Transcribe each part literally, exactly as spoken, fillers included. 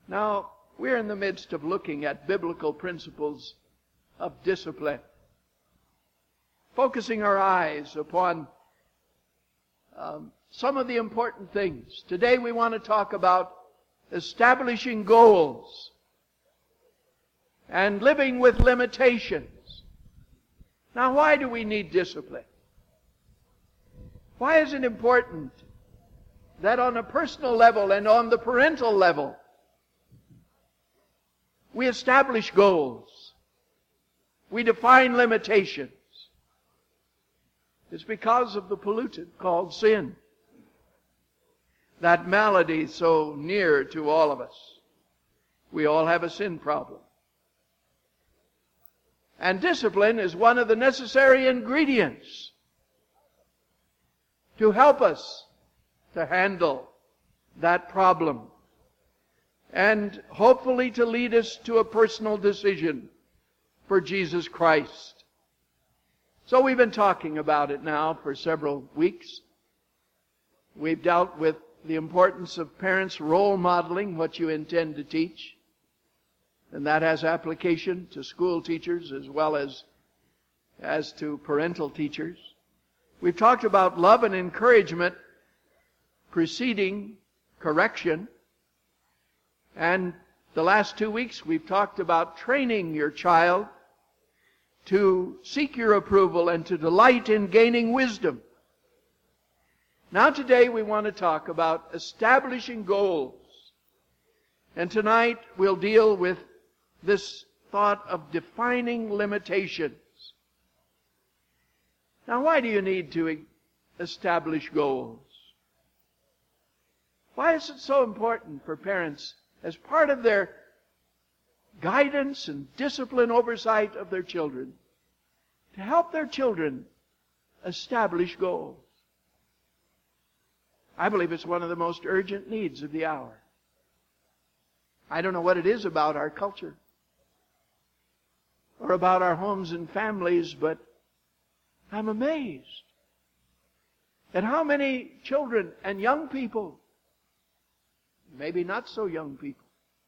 Now, we're in the midst of looking at biblical principles of discipline, focusing our eyes upon um, some of the important things. Today we want to talk about establishing goals and living with limitations. Now, why do we need discipline? Why is it important that on a personal level and on the parental level we establish goals? We define limitations. It's because of the pollutant called sin. That malady so near to all of us. We all have a sin problem. And discipline is one of the necessary ingredients to help us to handle that problem and hopefully to lead us to a personal decision for Jesus Christ. So we've been talking about it now for several weeks. We've dealt with the importance of parents role modeling what you intend to teach. And that has application to school teachers as well as, as to parental teachers. We've talked about love and encouragement preceding correction. And the last two weeks we've talked about training your child to seek your approval and to delight in gaining wisdom. Now today we want to talk about establishing goals. And tonight we'll deal with this thought of defining limitations. Now, why do you need to establish goals? Why is it so important for parents, as part of their guidance and discipline oversight of their children, to help their children establish goals? I believe it's one of the most urgent needs of the hour. I don't know what it is about our culture or about our homes and families, but I'm amazed at how many children and young people, maybe not so young people,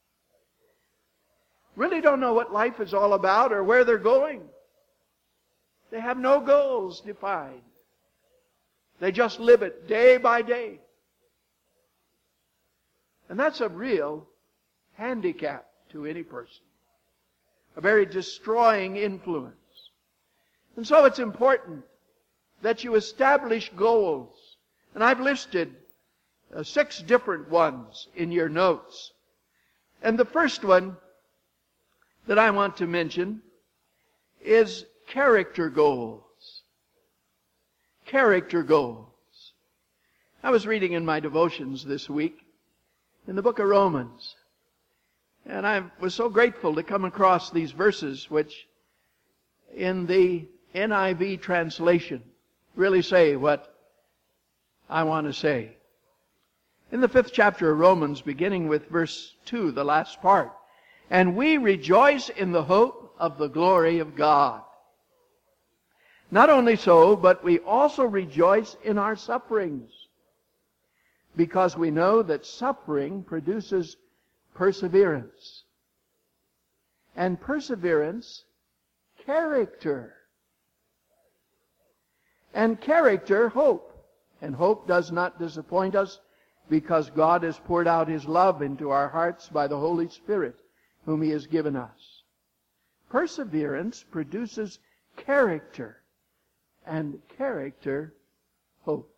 really don't know what life is all about or where they're going. They have no goals defined. They just live it day by day. And that's a real handicap to any person. A very destroying influence. And so it's important that you establish goals. And I've listed uh, six different ones in your notes. And the first one that I want to mention is character goals. Character goals. I was reading in my devotions this week in the book of Romans. And I was so grateful to come across these verses which in the N I V translation really say what I want to say. In the fifth chapter of Romans, beginning with verse two, the last part, and we rejoice in the hope of the glory of God. Not only so, but we also rejoice in our sufferings, because we know that suffering produces perseverance. And perseverance, character. And character, hope. And hope does not disappoint us, because God has poured out His love into our hearts by the Holy Spirit, whom He has given us. Perseverance produces character. And character, hope.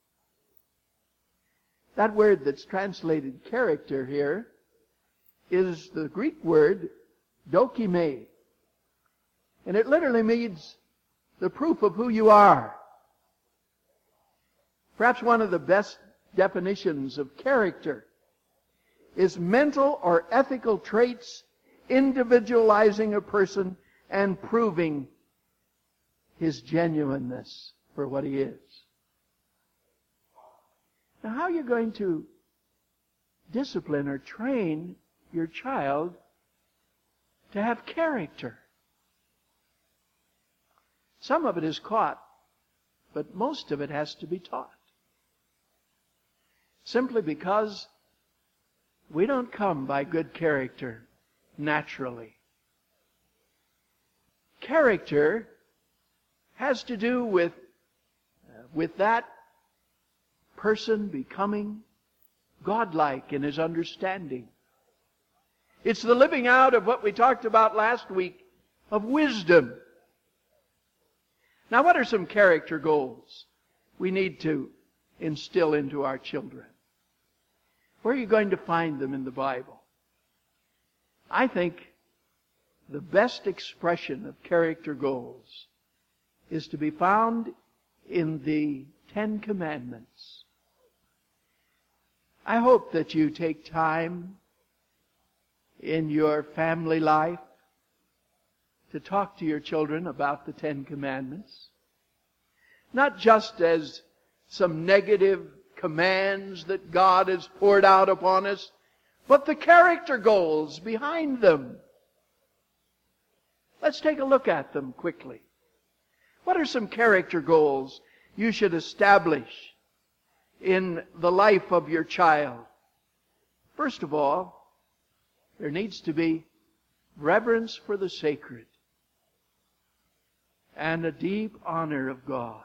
That word that's translated character here is the Greek word dokime. And it literally means the proof of who you are. Perhaps one of the best definitions of character is mental or ethical traits individualizing a person and proving his genuineness for what he is. Now, how are you going to discipline or train your child to have character? Some of it is caught, but most of it has to be taught. Simply because We don't come by good character naturally. Character has to do with, uh, with that person becoming godlike in his understanding. It's the living out of what we talked about last week, of wisdom. Now, what are some character goals we need to instill into our children? Where are you going to find them in the Bible? I think the best expression of character goals is to be found in the Ten Commandments. I hope that you take time in your family life to talk to your children about the Ten Commandments. Not just as some negative commands that God has poured out upon us, but the character goals behind them. Let's take a look at them quickly. What are some character goals you should establish in the life of your child? First of all, there needs to be reverence for the sacred and a deep honor of God.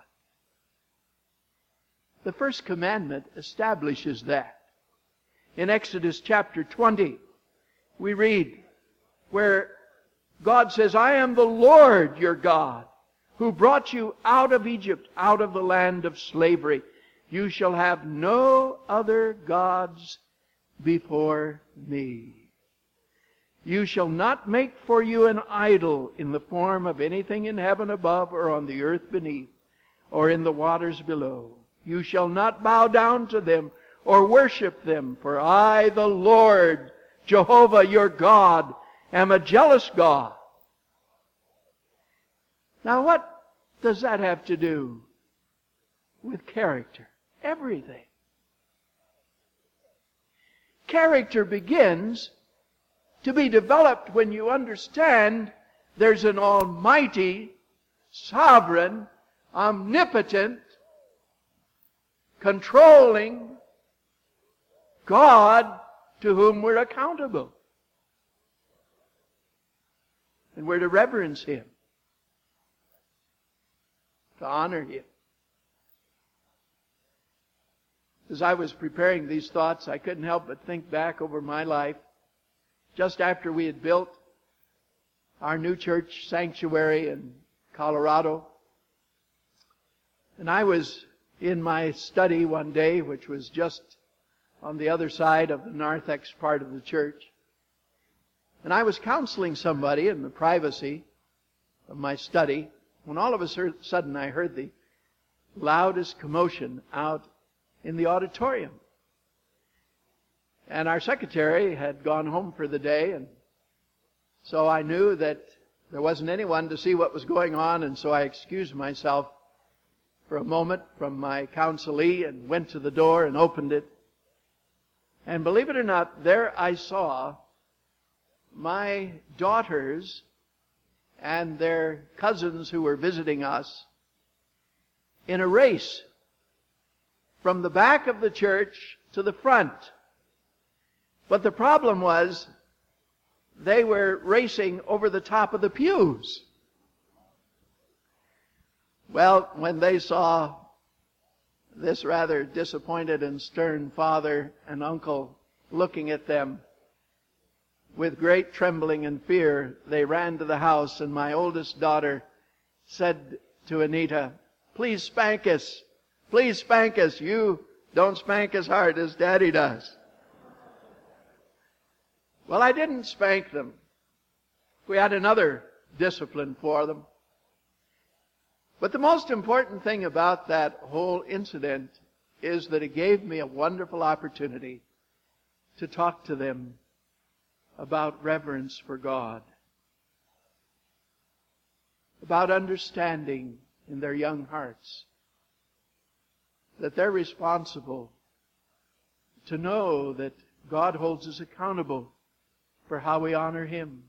The first commandment establishes that. In Exodus chapter twenty, we read where God says, I am the Lord your God, who brought you out of Egypt, out of the land of slavery. You shall have no other gods before me. You shall not make for you an idol in the form of anything in heaven above or on the earth beneath or in the waters below. You shall not bow down to them or worship them, for I, the Lord, Jehovah your God, am a jealous God. Now what does that have to do with character? Everything. Character begins to be developed when you understand there's an almighty, sovereign, omnipotent, controlling God to whom we're accountable. And we're to reverence Him, to honor Him. As I was preparing these thoughts, I couldn't help but think back over my life. Just after we had built our new church sanctuary in Colorado, and I was in my study one day, which was just on the other side of the narthex part of the church, and I was counseling somebody in the privacy of my study, when all of a sudden I heard the loudest commotion out in the auditorium. And our secretary had gone home for the day, and so I knew that there wasn't anyone to see what was going on, and so I excused myself for a moment from my counselee and went to the door and opened it. And believe it or not, there I saw my daughters and their cousins who were visiting us in a race from the back of the church to the front. But the problem was they were racing over the top of the pews. Well, when they saw this rather disappointed and stern father and uncle looking at them with great trembling and fear, they ran to the house, and my oldest daughter said to Anita, "Please spank us. Please spank us. You don't spank as hard as Daddy does." Well, I didn't spank them. We had another discipline for them. But the most important thing about that whole incident is that it gave me a wonderful opportunity to talk to them about reverence for God, about understanding in their young hearts that they're responsible to know that God holds us accountable for how we honor Him.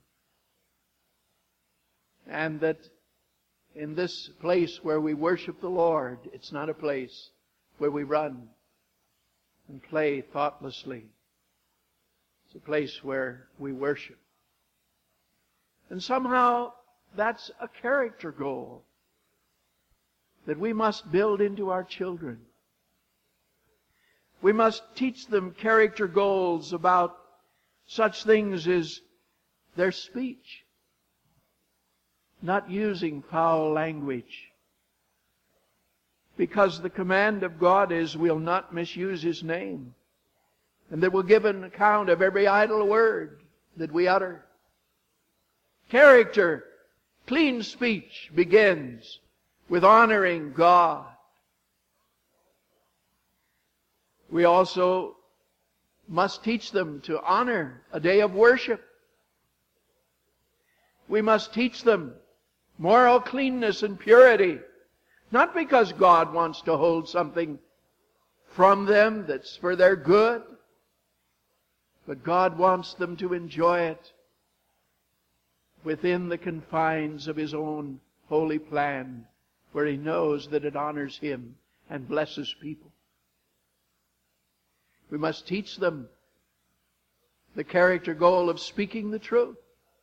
And that in this place where we worship the Lord, it's not a place where we run and play thoughtlessly. It's a place where we worship. And somehow that's a character goal that we must build into our children. We must teach them character goals about such things as their speech, not using foul language. Because the command of God is, we'll not misuse His name, and that we'll give an account of every idle word that we utter. Character, clean speech begins with honoring God. We also must teach them to honor a day of worship. We must teach them moral cleanness and purity, not because God wants to hold something from them that's for their good, but God wants them to enjoy it within the confines of His own holy plan, where He knows that it honors Him and blesses people. We must teach them the character goal of speaking the truth,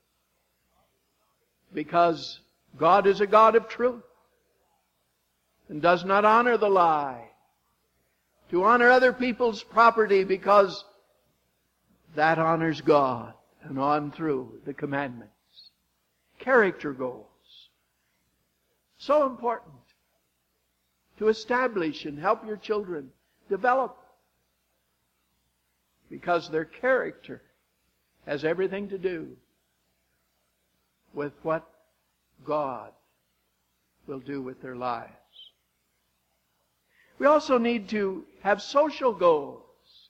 because God is a God of truth and does not honor the lie. To honor other people's property, because that honors God, and on through the commandments. Character goals. So important to establish and help your children develop, because their character has everything to do with what God will do with their lives. We also need to have social goals.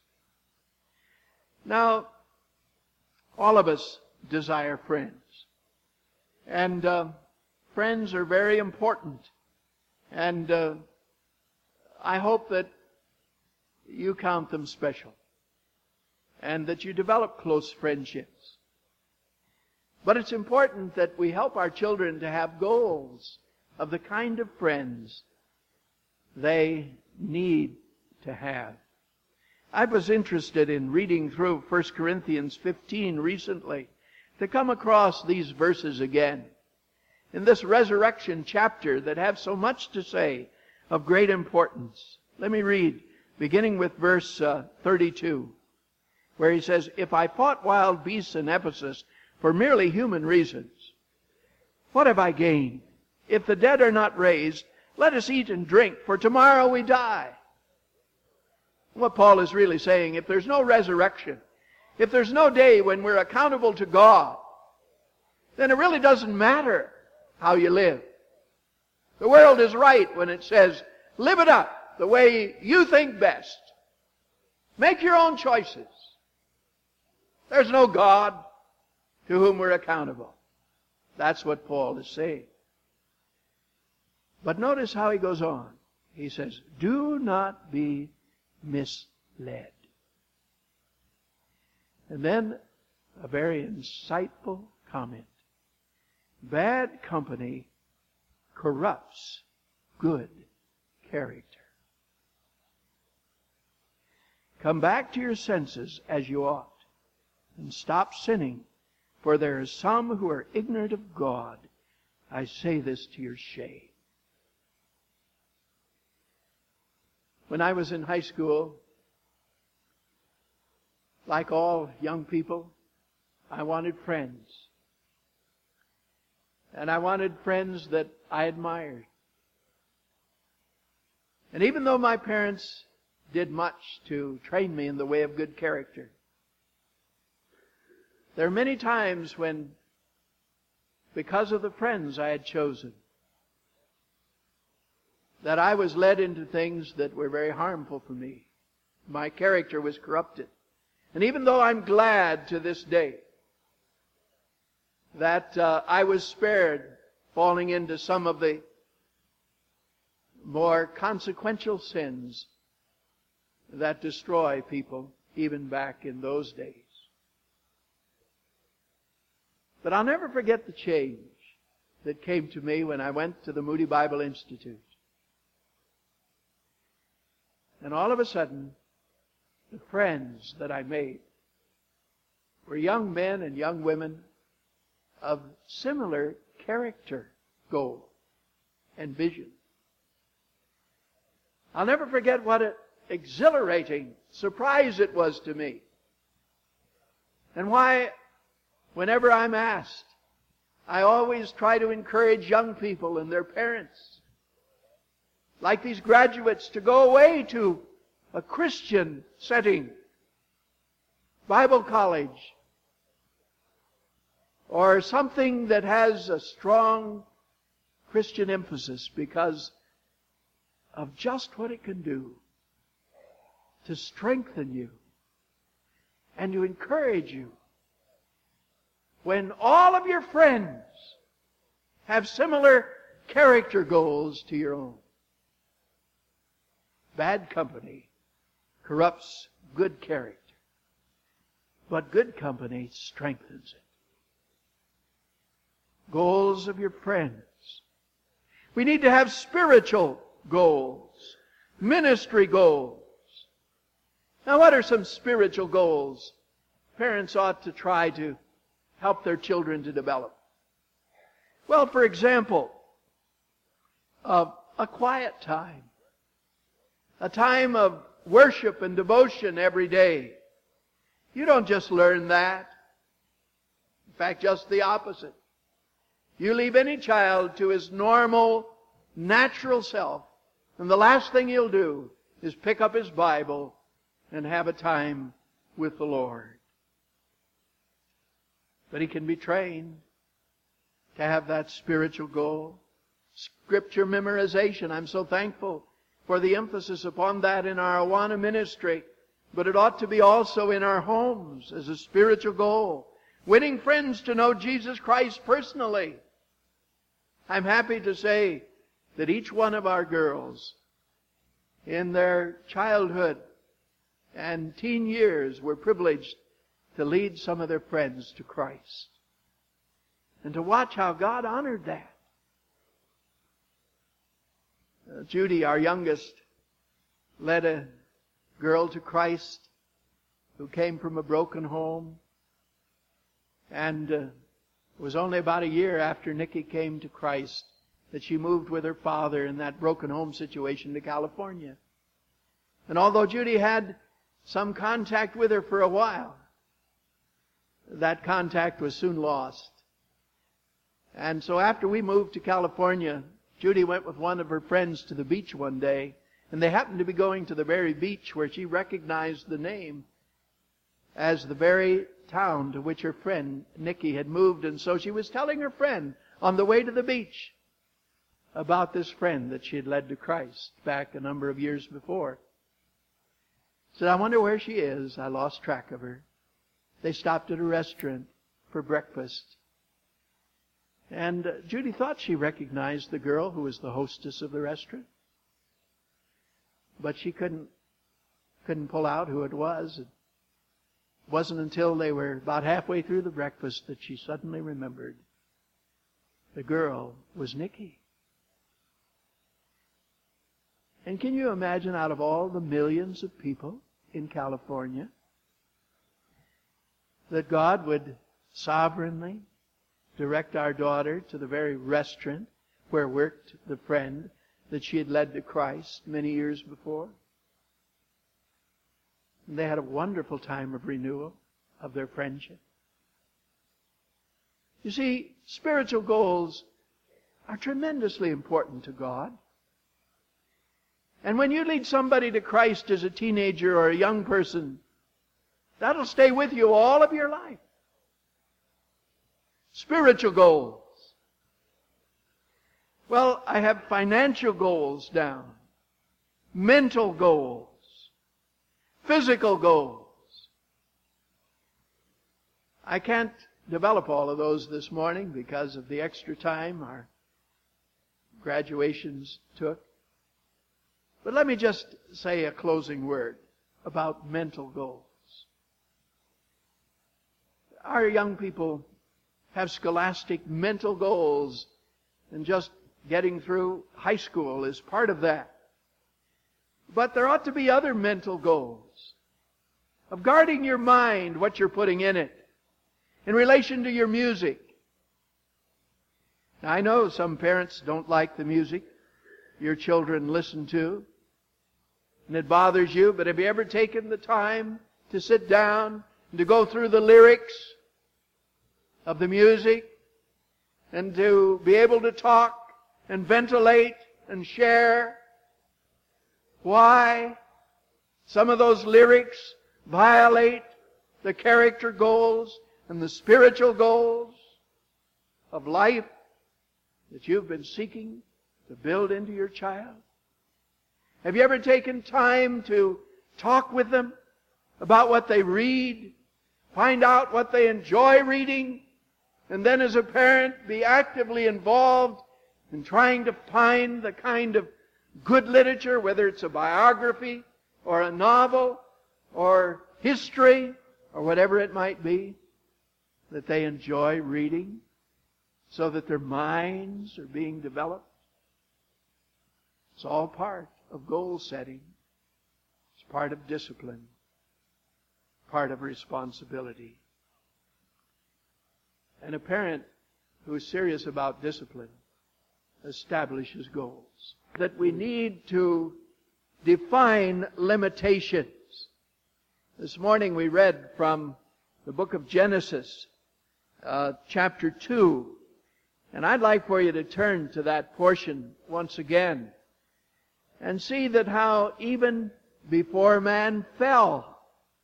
Now, all of us desire friends. And uh, friends are very important. And uh, I hope that you count them special, and that you develop close friendships. But it's important that we help our children to have goals of the kind of friends they need to have. I was interested in reading through First Corinthians fifteen recently to come across these verses again in this resurrection chapter that have so much to say of great importance. Let me read, beginning with verse uh, thirty-two, where he says, "If I fought wild beasts in Ephesus for merely human reasons, what have I gained? If the dead are not raised, let us eat and drink, for tomorrow we die." What Paul is really saying, if there's no resurrection, if there's no day when we're accountable to God, then it really doesn't matter how you live. The world is right when it says, live it up the way you think best. Make your own choices. There's no God to whom we're accountable. That's what Paul is saying. But notice how he goes on. He says, do not be misled. And then a very insightful comment. Bad company corrupts good character. Come back to your senses as you ought, and stop sinning, for there are some who are ignorant of God. I say this to your shame. When I was in high school, like all young people, I wanted friends. And I wanted friends that I admired. And even though my parents did much to train me in the way of good character, there are many times when, because of the friends I had chosen, that I was led into things that were very harmful for me. My character was corrupted. And even though I'm glad to this day that uh, I was spared falling into some of the more consequential sins that destroy people, even back in those days. But I'll never forget the change that came to me when I went to the Moody Bible Institute. And all of a sudden, the friends that I made were young men and young women of similar character, goal, and vision. I'll never forget what an exhilarating surprise it was to me. And why, whenever I'm asked, I always try to encourage young people and their parents, like these graduates, to go away to a Christian setting, Bible college, or something that has a strong Christian emphasis, because of just what it can do to strengthen you and to encourage you when all of your friends have similar character goals to your own. Bad company corrupts good character, but good company strengthens it. Goals of your friends. We need to have spiritual goals, ministry goals. Now, what are some spiritual goals parents ought to try to help their children to develop? Well, for example, uh, a quiet time. A time of worship and devotion every day. You don't just learn that. In fact, just the opposite. You leave any child to his normal, natural self, and the last thing he'll do is pick up his Bible and have a time with the Lord. But he can be trained to have that spiritual goal. Scripture memorization. I'm so thankful for the emphasis upon that in our Awana ministry. But it ought to be also in our homes as a spiritual goal. Winning friends to know Jesus Christ personally. I'm happy to say that each one of our girls in their childhood and teen years were privileged to lead some of their friends to Christ. And to watch how God honored that. Uh, Judy, our youngest, led a girl to Christ who came from a broken home. And uh, it was only about a year after Nikki came to Christ that she moved with her father in that broken home situation to California. And although Judy had some contact with her for a while, that contact was soon lost. And so after we moved to California, Judy went with one of her friends to the beach one day, and they happened to be going to the very beach where she recognized the name as the very town to which her friend Nikki had moved. And so she was telling her friend on the way to the beach about this friend that she had led to Christ back a number of years before. She said, I wonder where she is. I lost track of her. They stopped at a restaurant for breakfast. And uh, Judy thought she recognized the girl who was the hostess of the restaurant. But she couldn't, couldn't pull out who it was. It wasn't until they were about halfway through the breakfast that she suddenly remembered. The girl was Nikki. And can you imagine, out of all the millions of people in California, that God would sovereignly direct our daughter to the very restaurant where worked the friend that she had led to Christ many years before? And they had a wonderful time of renewal of their friendship. You see, spiritual goals are tremendously important to God. And when you lead somebody to Christ as a teenager or a young person, that'll stay with you all of your life. Spiritual goals. Well, I have financial goals down. Mental goals. Physical goals. I can't develop all of those this morning because of the extra time our graduations took. But let me just say a closing word about mental goals. Our young people have scholastic mental goals, and just getting through high school is part of that. But there ought to be other mental goals of guarding your mind, what you're putting in it, in relation to your music. Now, I know some parents don't like the music your children listen to, and it bothers you, but have you ever taken the time to sit down and to go through the lyrics of the music and to be able to talk and ventilate and share why some of those lyrics violate the character goals and the spiritual goals of life that you've been seeking to build into your child? Have you ever taken time to talk with them about what they read, find out what they enjoy reading, and then as a parent be actively involved in trying to find the kind of good literature, whether it's a biography or a novel or history or whatever it might be, that they enjoy reading so that their minds are being developed? It's all part of goal setting. It's part of discipline, part of responsibility. And a parent who is serious about discipline establishes goals. That we need to define limitations. This morning we read from the book of Genesis, uh, chapter two. And I'd like for you to turn to that portion once again and see that how even before man fell,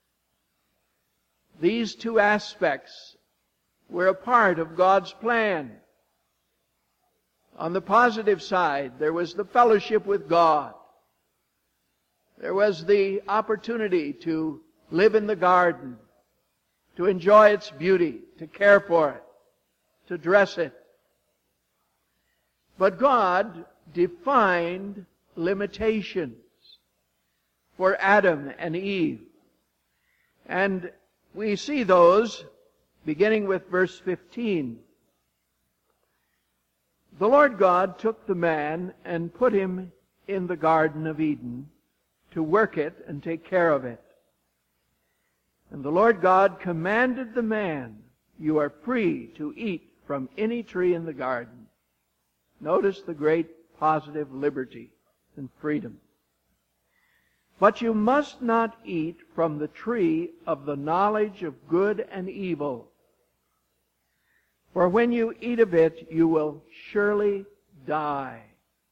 these two aspects were a part of God's plan. On the positive side, there was the fellowship with God. There was the opportunity to live in the garden, to enjoy its beauty, to care for it, to dress it. But God defined limitations for Adam and Eve. And we see those beginning with verse fifteen. The Lord God took the man and put him in the Garden of Eden to work it and take care of it. And the Lord God commanded the man, "You are free to eat from any tree in the garden." Notice the great positive liberty and freedom. "But you must not eat from the tree of the knowledge of good and evil. For when you eat of it, you will surely die."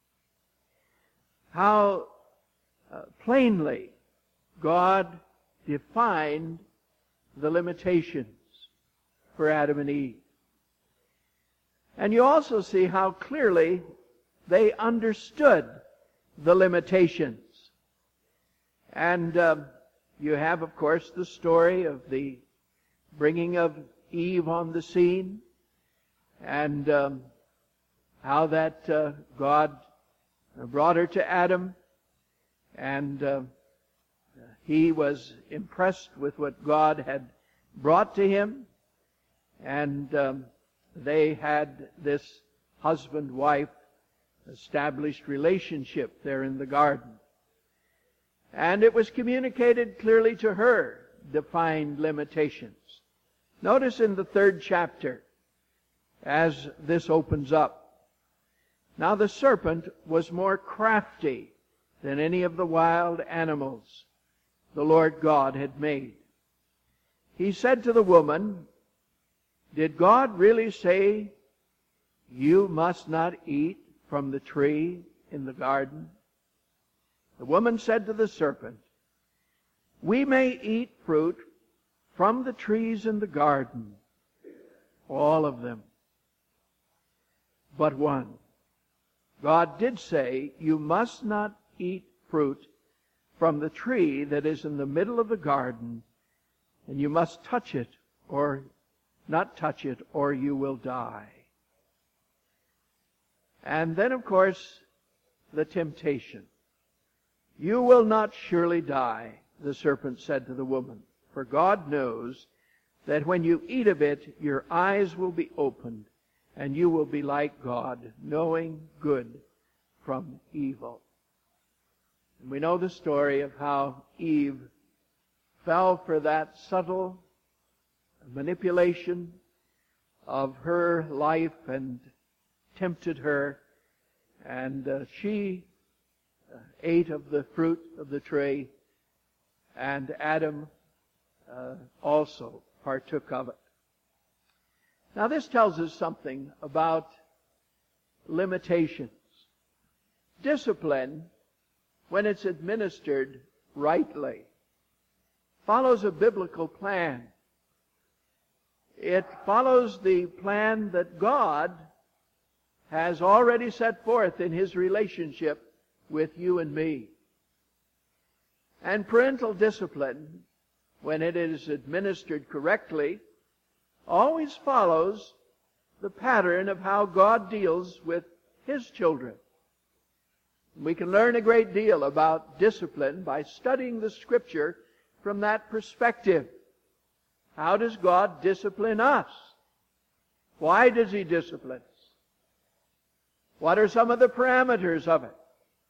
How uh, plainly God defined the limitations for Adam and Eve. And you also see how clearly they understood the limitations. And um, you have, of course, the story of the bringing of Eve on the scene, and um, how that uh, God brought her to Adam, and uh, he was impressed with what God had brought to him, and um, they had this husband-wife established relationship there in the garden. And it was communicated clearly to her, defined limitations. Notice in the third chapter, as this opens up, "Now the serpent was more crafty than any of the wild animals the Lord God had made. He said to the woman, 'Did God really say you must not eat from the tree in the garden?' The woman said to the serpent, 'We may eat fruit from the trees in the garden, all of them, but one. God did say, you must not eat fruit from the tree that is in the middle of the garden, and you must touch it or not touch it, or you will die.'" And then, of course, the temptation. "You will not surely die," the serpent said to the woman, "for God knows that when you eat of it, your eyes will be opened, and you will be like God, knowing good from evil." And we know the story of how Eve fell for that subtle manipulation of her life and tempted her, and uh, she uh, ate of the fruit of the tree, and Adam uh, also partook of it. Now this tells us something about limitations. Discipline, when it's administered rightly, follows a biblical plan. It follows the plan that God has already set forth in His relationship with you and me. And parental discipline, when it is administered correctly, always follows the pattern of how God deals with His children. We can learn a great deal about discipline by studying the Scripture from that perspective. How does God discipline us? Why does He discipline us? What are some of the parameters of it?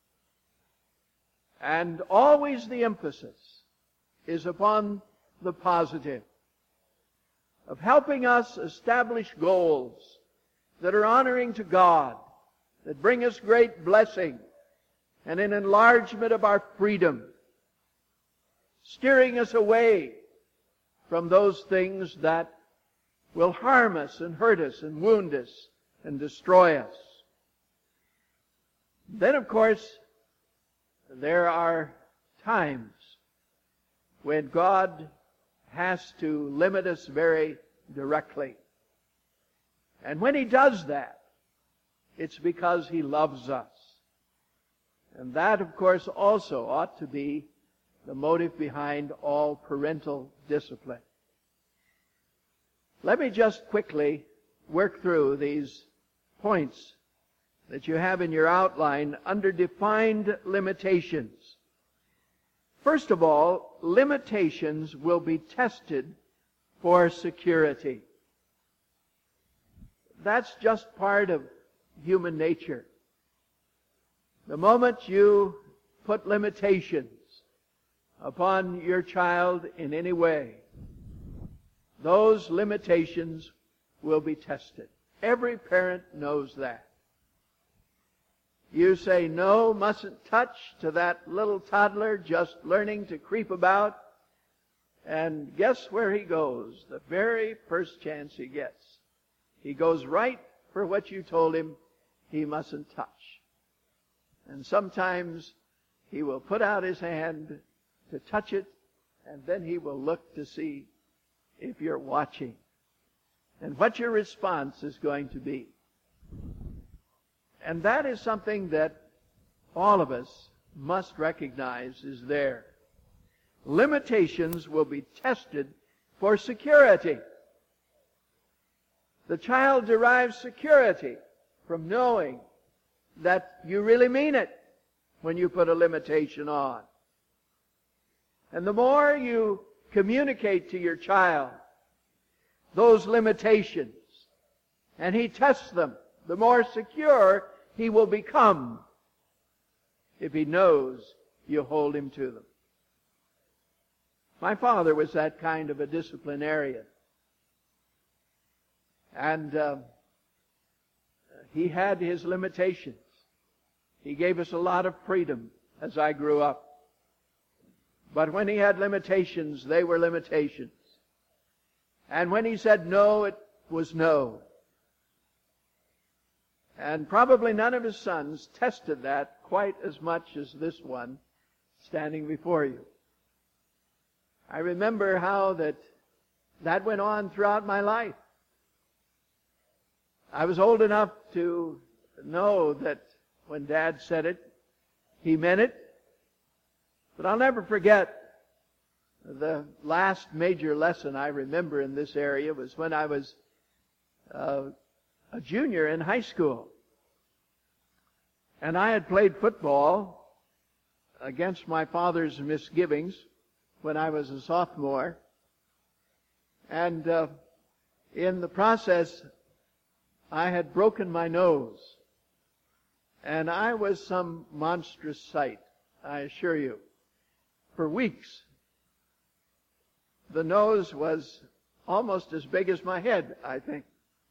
And always the emphasis is upon the positive, of helping us establish goals that are honoring to God, that bring us great blessing and an enlargement of our freedom, steering us away from those things that will harm us and hurt us and wound us and destroy us. Then, of course, there are times when God has to limit us very directly. And when He does that, it's because He loves us. And that, of course, also ought to be the motive behind all parental discipline. Let me just quickly work through these points that you have in your outline under defined limitations. First of all, limitations will be tested for security. That's just part of human nature. The moment you put limitations upon your child in any way, those limitations will be tested. Every parent knows that. You say, no, mustn't touch to that little toddler just learning to creep about. And guess where he goes? The very first chance he gets. He goes right for what you told him he mustn't touch. And sometimes he will put out his hand to touch it, and then he will look to see if you're watching and what your response is going to be. And that is something that all of us must recognize is there. Limitations will be tested for security. The child derives security from knowing that you really mean it when you put a limitation on. And the more you communicate to your child those limitations, and he tests them, the more secure he will become if he knows you hold him to them. My father was that kind of a disciplinarian. And uh, he had his limitations. He gave us a lot of freedom as I grew up. But when he had limitations, they were limitations. And when he said no, it was no. And probably none of his sons tested that quite as much as this one standing before you. I remember how that that went on throughout my life. I was old enough to know that when Dad said it, he meant it. But I'll never forget the last major lesson I remember in this area was when I was uh, a junior in high school. And I had played football against my father's misgivings when I was a sophomore. And uh, in the process, I had broken my nose. And I was some monstrous sight, I assure you. For weeks, the nose was almost as big as my head, I think.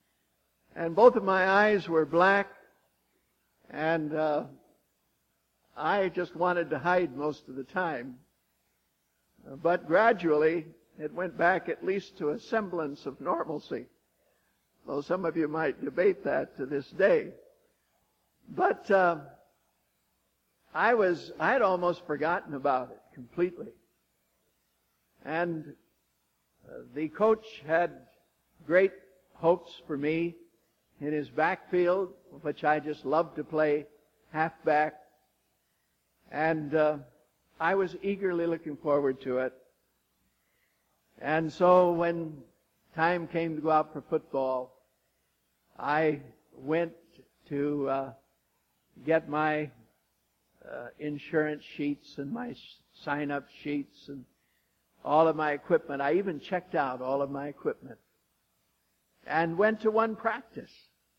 And both of my eyes were black, and uh, I just wanted to hide most of the time. But gradually, it went back at least to a semblance of normalcy, though some of you might debate that to this day. But uh, I was, I had almost forgotten about it completely. And uh, the coach had great hopes for me in his backfield, which I just loved to play halfback. And uh, I was eagerly looking forward to it. And so when time came to go out for football, I went to uh, get my uh, insurance sheets and my sign-up sheets and all of my equipment. I even checked out all of my equipment and went to one practice.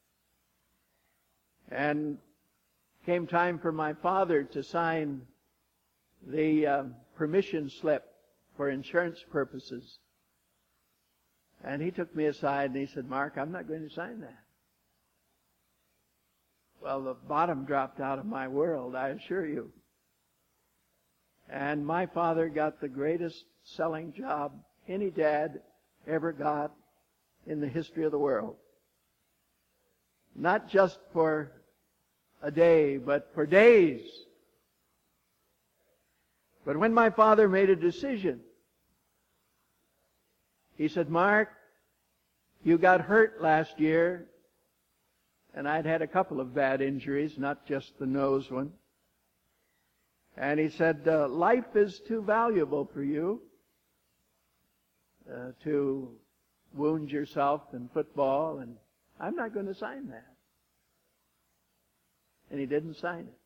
And came time for my father to sign the uh, permission slip for insurance purposes. And he took me aside and he said, "Mark, I'm not going to sign that." Well, the bottom dropped out of my world, I assure you. And my father got the greatest selling job any dad ever got in the history of the world. Not just for a day, but for days. But when my father made a decision, he said, "Mark, you got hurt last year," and I'd had a couple of bad injuries, not just the nose one. And he said, uh, "Life is too valuable for you uh, to wound yourself in football, and I'm not going to sign that." And he didn't sign it.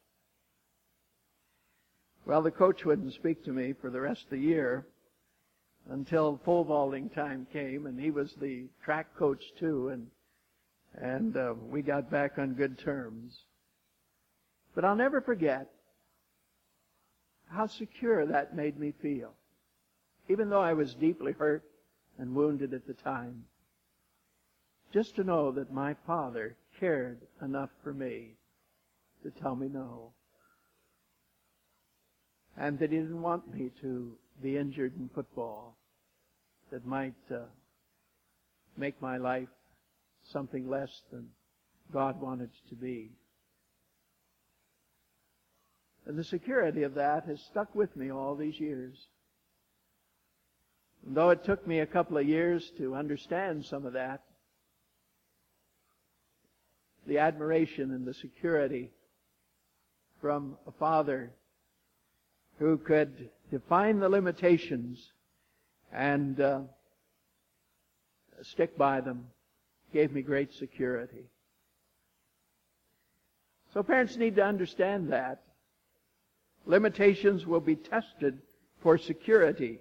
Well, the coach wouldn't speak to me for the rest of the year until pole vaulting time came, and he was the track coach too, and and uh, we got back on good terms. But I'll never forget how secure that made me feel, even though I was deeply hurt and wounded at the time, just to know that my father cared enough for me to tell me no. And that he didn't want me to be injured in football that might uh, make my life something less than God wanted it to be. And the security of that has stuck with me all these years. And though it took me a couple of years to understand some of that, the admiration and the security from a father who could define the limitations and uh, stick by them gave me great security. So parents need to understand that. Limitations will be tested for security.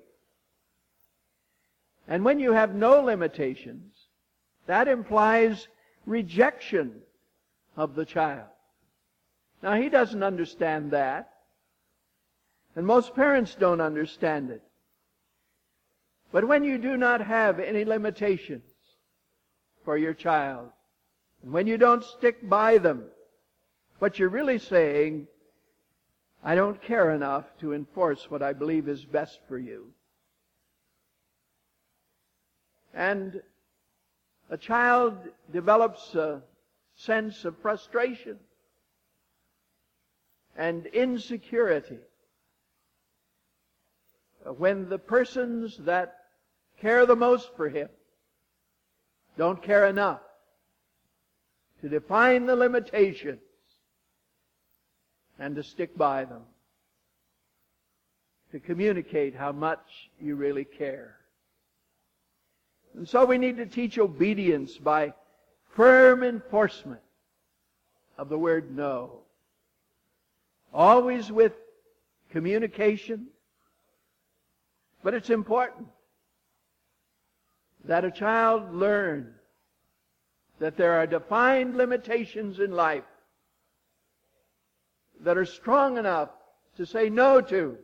And when you have no limitations, that implies rejection of the child. Now, he doesn't understand that. And most parents don't understand it. But when you do not have any limitations for your child, and when you don't stick by them, what you're really saying, I don't care enough to enforce what I believe is best for you. And a child develops a sense of frustration and insecurity when the persons that care the most for him don't care enough to define the limitations and to stick by them, to communicate how much you really care. And so we need to teach obedience by firm enforcement of the word no. Always with communication. But it's important that a child learn that there are defined limitations in life that are strong enough to say no to.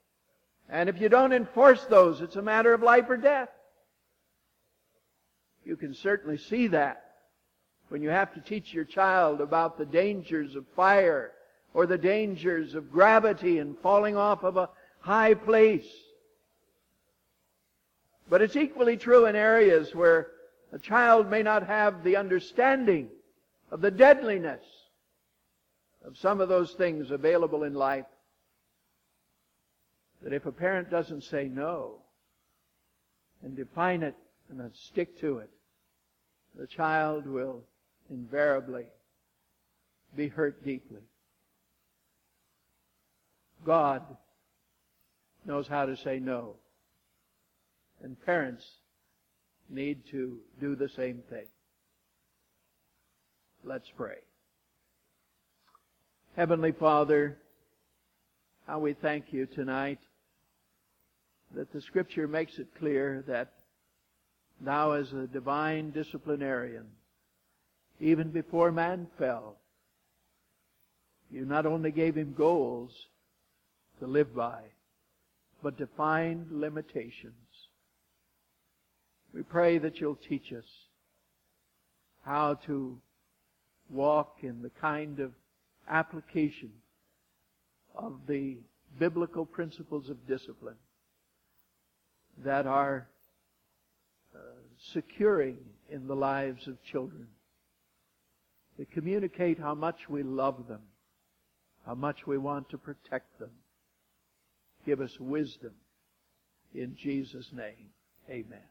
And if you don't enforce those, it's a matter of life or death. You You can certainly see that when you have to teach your child about the dangers of fire or the dangers of gravity and falling off of a high place. But it's equally true in areas where a child may not have the understanding of the deadliness of some of those things available in life. That if a parent doesn't say no and define it and then stick to it, the child will invariably be hurt deeply. God knows how to say no. And parents need to do the same thing. Let's pray. Heavenly Father, how we thank You tonight that the Scripture makes it clear that Thou, as a divine disciplinarian, even before man fell, You not only gave him goals to live by, but defined limitations. We pray that You'll teach us how to walk in the kind of application of the biblical principles of discipline that are uh, securing in the lives of children. They communicate how much we love them, how much we want to protect them. Give us wisdom. In Jesus' name, amen.